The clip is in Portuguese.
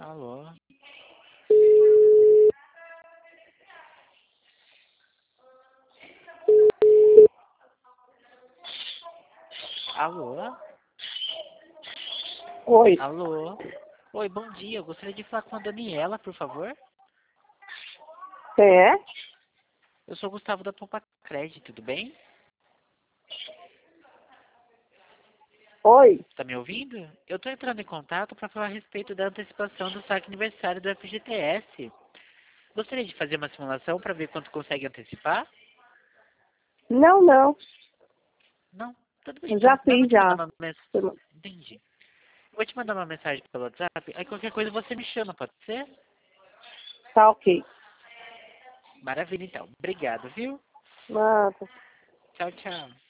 Alô? Alô? Oi, Alô? Oi, bom dia. Eu gostaria de falar com a Daniela, por favor. você é? Eu sou o Gustavo da Pompa Crédito, tudo bem? Oi, Tá me ouvindo? Eu tô entrando em contato para falar a respeito da antecipação do saque aniversário do FGTS. Gostaria de fazer uma simulação para ver quanto consegue antecipar? não, Não? Tudo bem, eu já então. Eu vou fiz te mandar já. uma mensagem. Entendi. Eu vou te mandar uma mensagem pelo WhatsApp, aí qualquer coisa você me chama, pode ser? Tá ok. Maravilha, então. Obrigado, viu? Nada. Tchau, tchau.